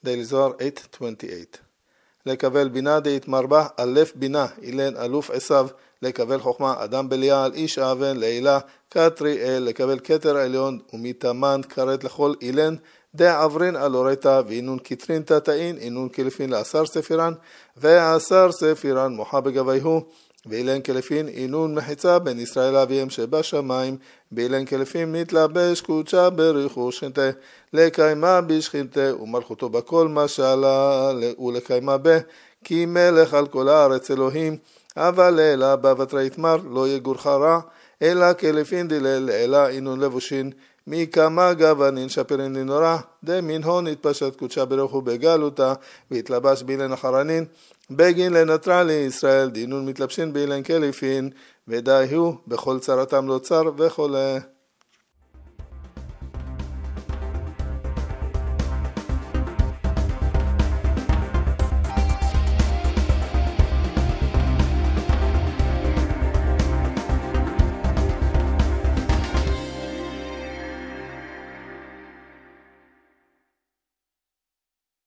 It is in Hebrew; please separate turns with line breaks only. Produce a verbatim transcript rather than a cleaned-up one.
Daily Zohar eight twenty-eight. לקבל בינה דית מרבה, אלף בינה, אילן אלוף עשיו, לקבל חוכמה, אדם בליעל, איש אבן, לילה, קטריאל, לקבל כתר עליון, ומתאמן כרת לכל אילן, דה עברין על אורתה, ואינון כתרין תתאין, אינון כלפין לעשר ספירן, ועשר ספירן מוחה בגביהו, ואילן כלפין אינון מחיצה בין ישראל אביהם שבשמיים, ואילן כלפין מתלבש קודשה בריחו שכינתה, לקיימה בשכינתה ומלכותו בכל משלה, ולקיימה ב, כי מלך על כל הארץ אלוהים, אבל אלא בבטרי יתמר לא יגורך רע, אלא כלפין דילל, אלא אינון לבושין, מכמה גוונין שפרין לנורא, דמין הון התפשט קודשה בריחו בגלותה, והתלבש בילן אחרנין, בגין לנטרה לישראל, דינון מתלבשין בילן כלפין, ודאי הוא בכל צרתם לא צר וכולי.